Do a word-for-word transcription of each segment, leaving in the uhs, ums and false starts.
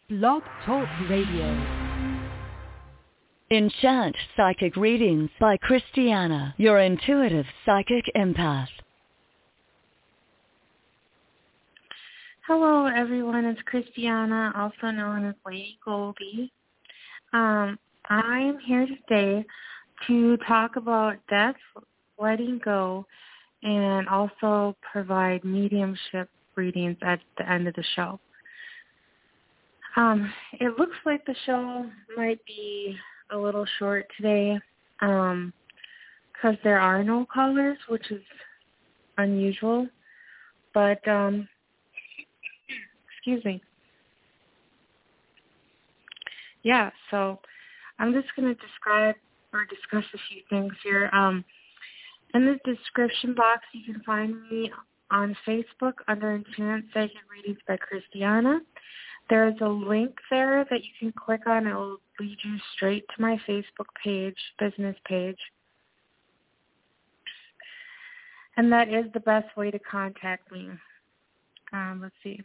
Blog Talk Radio. Enchant Psychic Readings by Christiana, your intuitive psychic empath. Hello everyone, it's Christiana, also known as Lady Goldie. Um, I'm here today to talk about death, letting go, and also provide mediumship readings at the end of the show. Um, it looks like the show might be a little short today um, because there are no callers, which is unusual. But, um, excuse me. Yeah, so I'm just going to describe or discuss a few things here. Um, in the description box, you can find me on Facebook under Enchant Psychic Readings by Christiana. There is a link there that you can click on. It will lead you straight to my Facebook page, business page. And that is the best way to contact me. Um, let's see.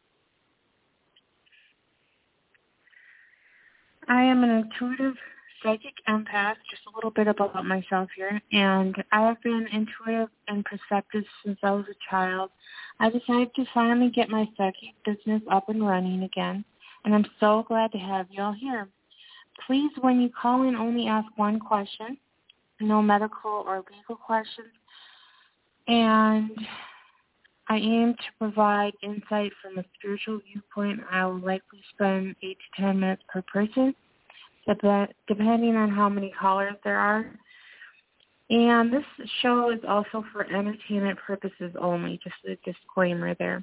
I am an intuitive psychic empath, just a little bit about myself here, and I have been intuitive and perceptive since I was a child. I decided to finally get my psychic business up and running again, and I'm so glad to have you all here. Please, when you call in, only ask one question, no medical or legal questions, and I aim to provide insight from a spiritual viewpoint. I will likely spend eight to ten minutes per person, depending on how many callers there are. And this show is also for entertainment purposes only, just a disclaimer there.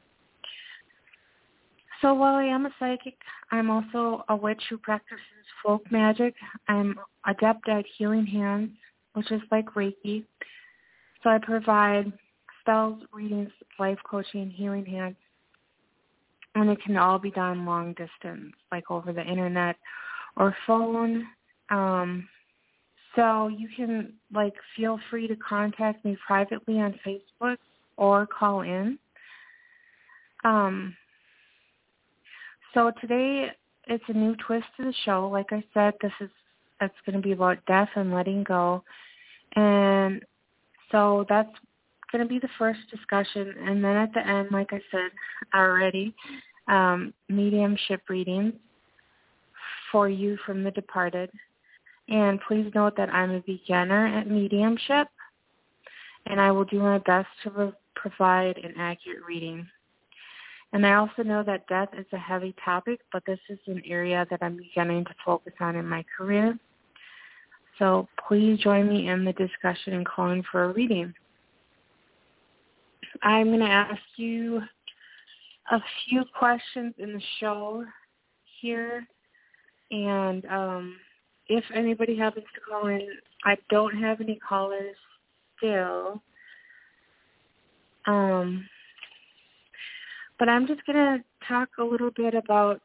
So while I am a psychic, I'm also a witch who practices folk magic. I'm adept at healing hands, which is like Reiki. So I provide spells, readings, life coaching, healing hands, and it can all be done long distance, like over the internet or phone. Um, so you can, like, feel free to contact me privately on Facebook or call in. Um, so today it's a new twist to the show. Like I said, this is it's going to be about death and letting go. And so that's going to be the first discussion. And then at the end, like I said already, um, mediumship readings for you from the departed. And please note that I'm a beginner at mediumship, and I will do my best to re- provide an accurate reading. And I also know that death is a heavy topic, but this is an area that I'm beginning to focus on in my career. So please join me in the discussion and call in for a reading. I'm going to ask you a few questions in the show here. And um, if anybody happens to call in, I don't have any callers still. Um, but I'm just going to talk a little bit about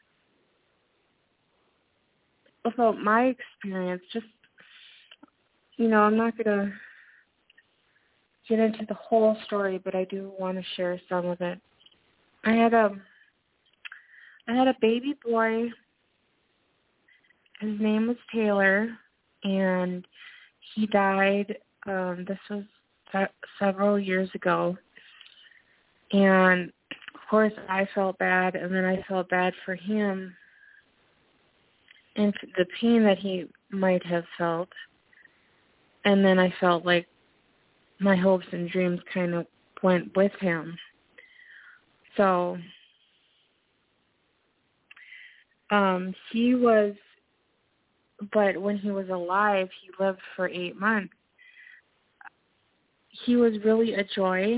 about my experience. Just, you know, I'm not going to get into the whole story, but I do want to share some of it. I had a, I had a baby boy. His name was Taylor, and he died, um, this was se- several years ago. And, of course, I felt bad, and then I felt bad for him and the pain that he might have felt. And then I felt like my hopes and dreams kind of went with him. So um, he was... But when he was alive, he lived for eight months. He was really a joy.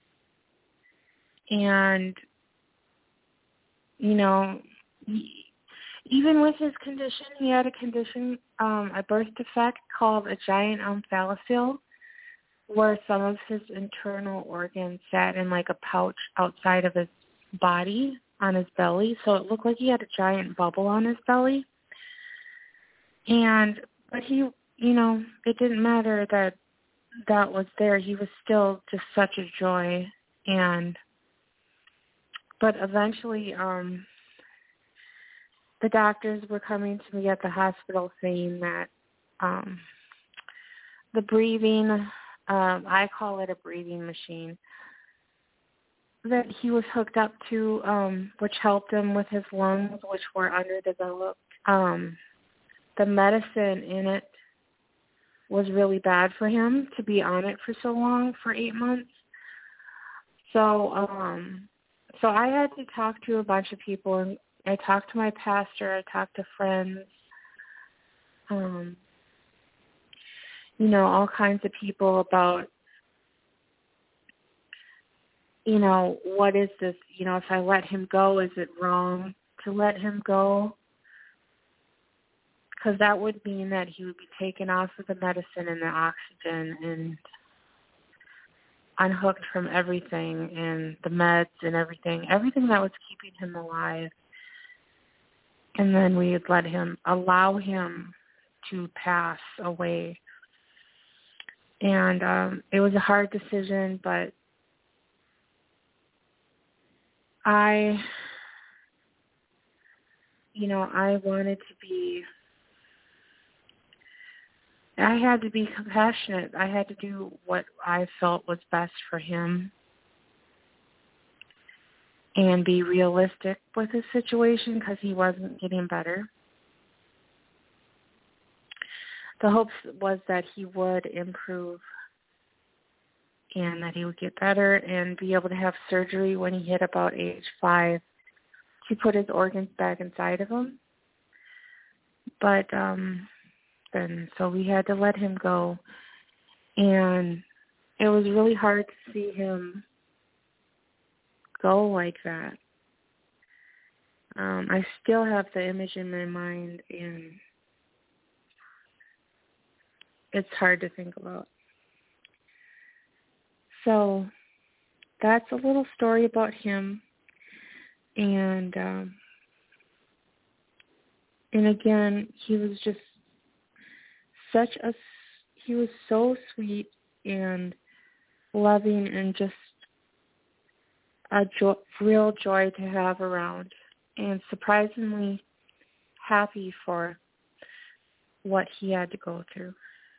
And, you know, he, even with his condition, he had a condition, um, a birth defect called a giant omphalocele, where some of his internal organs sat in like a pouch outside of his body on his belly. So it looked like he had a giant bubble on his belly. And, but he, you know, it didn't matter that that was there. He was still just such a joy. And, but eventually, um, the doctors were coming to me at the hospital saying that um, the breathing, um, I call it a breathing machine, that he was hooked up to, um, which helped him with his lungs, which were underdeveloped. Um, the medicine in it was really bad for him to be on it for so long, for eight months. So, um, so I had to talk to a bunch of people, and I talked to my pastor, I talked to friends, um, you know, all kinds of people about, you know, what is this, you know, if I let him go, is it wrong to let him go? Because that would mean that he would be taken off of the medicine and the oxygen and unhooked from everything and the meds and everything, everything that was keeping him alive. And then we would let him, allow him to pass away. And um, it was a hard decision, but I, you know, I wanted to be, I had to be compassionate. I had to do what I felt was best for him and be realistic with his situation because he wasn't getting better. The hopes was that he would improve and that he would get better and be able to have surgery when he hit about age five to put his organs back inside of him. But um, then, so we had to let him go. And it was really hard to see him go like that. Um, I still have the image in my mind, and it's hard to think about. So that's a little story about him. And um, and again, he was just such a, he was so sweet and loving and just a jo- real joy to have around, and surprisingly happy for what he had to go through.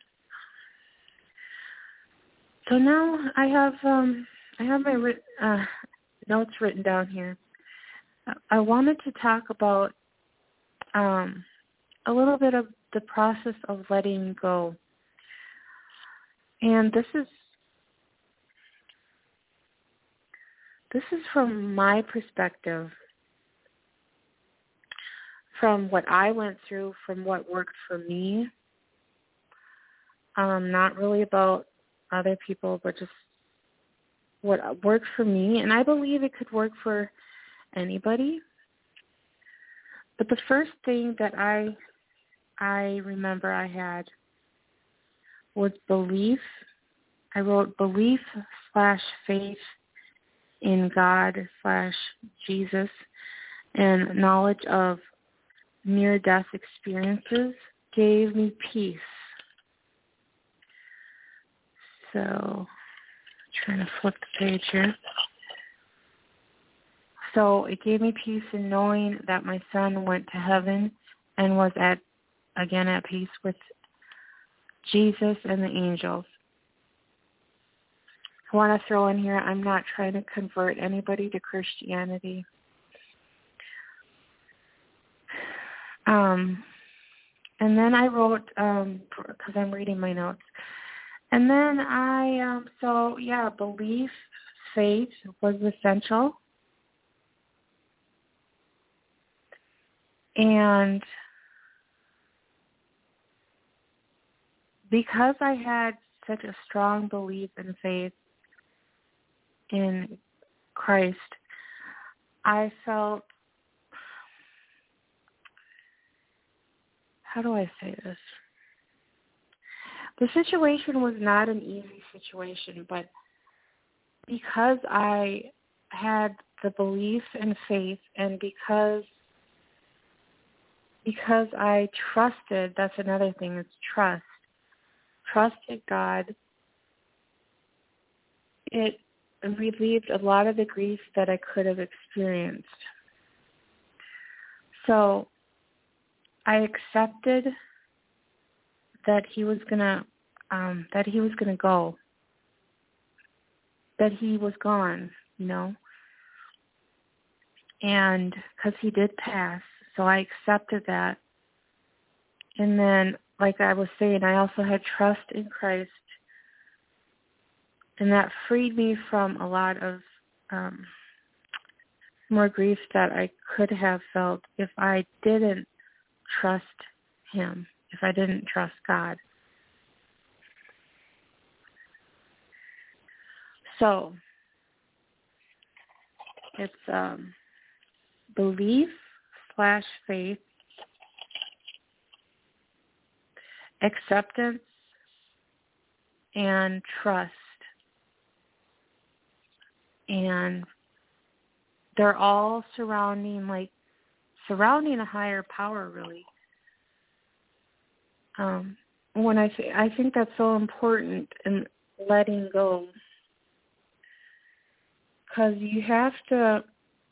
So now I have um, I have my writ- uh, notes written down here. I wanted to talk about um, a little bit of the process of letting go. And this is this is from my perspective, from what I went through, from what worked for me. Um, not really about other people, but just what worked for me. And I believe it could work for anybody. But the first thing that I I remember I had was belief. I wrote belief slash faith in God slash Jesus and knowledge of near-death experiences gave me peace. So, trying to flip the page here. So it gave me peace in knowing that my son went to heaven and was at, again, at peace with Jesus and the angels. I want to throw in here, I'm not trying to convert anybody to Christianity. Um, and then I wrote, um, because I'm reading my notes. And then I, um, so yeah, belief, faith was essential. And because I had such a strong belief and faith in Christ, I felt, how do I say this? The situation was not an easy situation, but because I had the belief and faith, and because because I trusted, that's another thing, it's trust, trusted God, it relieved a lot of the grief that I could have experienced. So I accepted that he was gonna um, that he was gonna go, that he was gone, you know, and because he did pass, so I accepted that. And then, like I was saying, I also had trust in Christ, and that freed me from a lot of um, more grief that I could have felt if I didn't trust him, if I didn't trust God. So, it's um, belief slash faith, acceptance, and trust. And they're all surrounding, like, surrounding a higher power, really. Um, when I th- I think that's so important in letting go, because you have to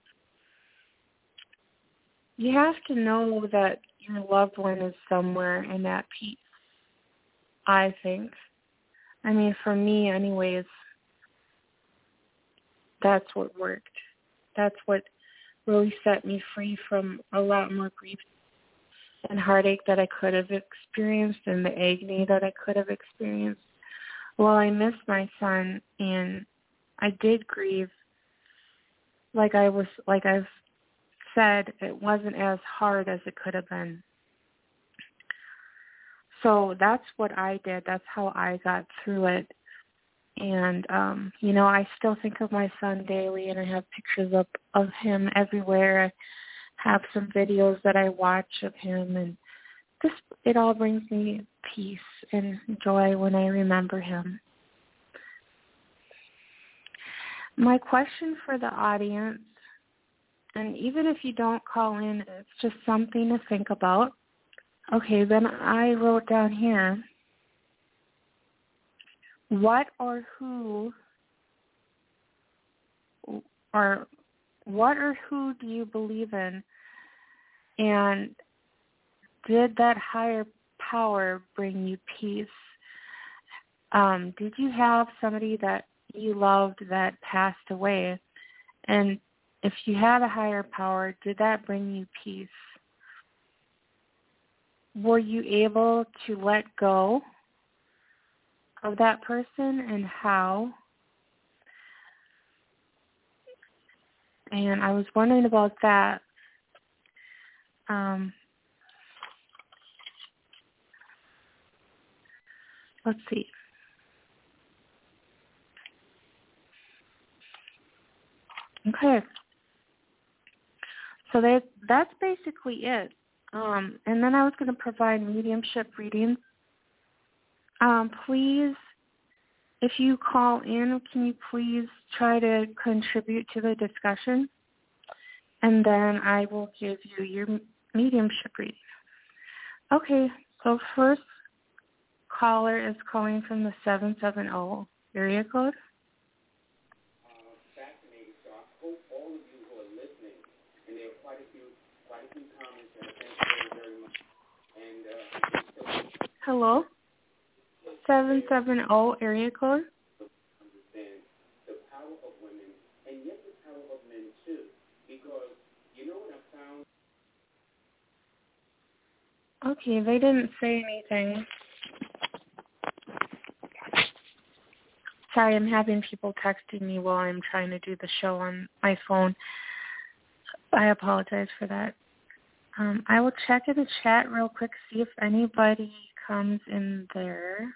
you have to know that your loved one is somewhere and at peace. I think. I mean, for me, anyways, that's what worked. That's what really set me free from a lot more grief and heartache that I could have experienced and the agony that I could have experienced. Well, I missed my son, and I did grieve. Like I was, like I've said, it wasn't as hard as it could have been. So that's what I did. That's how I got through it. And, um, you know, I still think of my son daily, and I have pictures of, of him everywhere. I have some videos that I watch of him, and this, it all brings me peace and joy when I remember him. My question for the audience, and even if you don't call in, it's just something to think about. Okay, then I wrote down here, what or who, or what or who do you believe in? And did that higher power bring you peace? Um, did you have somebody that you loved that passed away? And if you had a higher power, did that bring you peace? Were you able to let go of that person, and how? And I was wondering about that. Um, let's see. Okay. So that that's basically it. Um, and then I was going to provide mediumship readings. Um, please, if you call in, can you please try to contribute to the discussion? And then I will give you your mediumship reading. Okay, so first caller is calling from the seven seven zero area code. Fascinating. So I hope all of you who are listening, and there are quite a few, quite a few comments, and thank you very, very much. And uh, hello, seven seven zero area code. Understand the power of women, and yet the power of men too, because you know what I found. Okay, they didn't say anything. Sorry, I'm having people texting me while I'm trying to do the show on my phone. I apologize for that. Um, I will check in the chat real quick, see if anybody comes in there.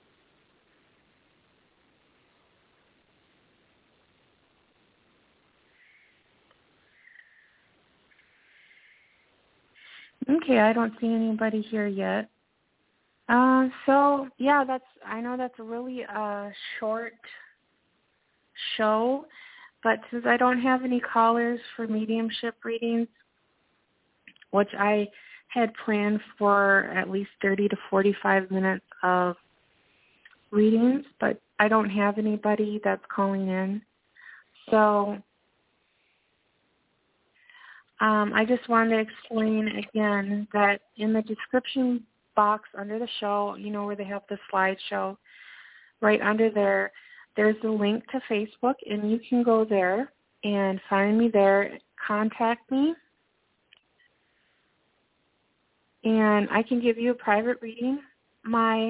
Okay, I don't see anybody here yet. Uh, so, yeah, that's, I know that's a really uh, short show, but since I don't have any callers for mediumship readings, which I had planned for at least thirty to forty-five minutes of readings, but I don't have anybody that's calling in. So Um, I just wanted to explain again that in the description box under the show, you know where they have the slideshow, right under there, there's a link to Facebook, and you can go there and find me there, contact me, and I can give you a private reading. My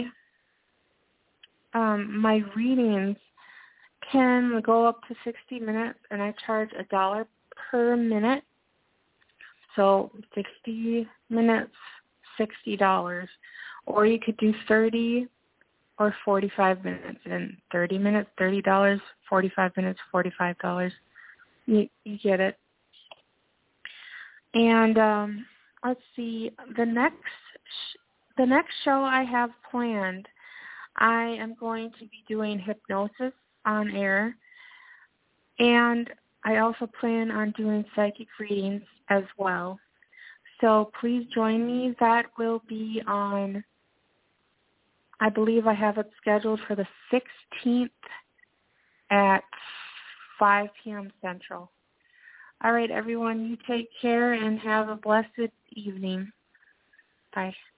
um, my readings can go up to sixty minutes, and I charge a dollar per minute. So sixty minutes, sixty dollars. Or you could do thirty or forty-five minutes. And thirty minutes, thirty dollars, forty-five minutes, forty-five dollars. You, you get it. And um, let's see, the next sh- the next show I have planned, I am going to be doing hypnosis on air. And I also plan on doing psychic readings as well. So please join me. That will be on, I believe I have it scheduled for the sixteenth at five p.m. Central. All right, everyone, you take care and have a blessed evening. Bye.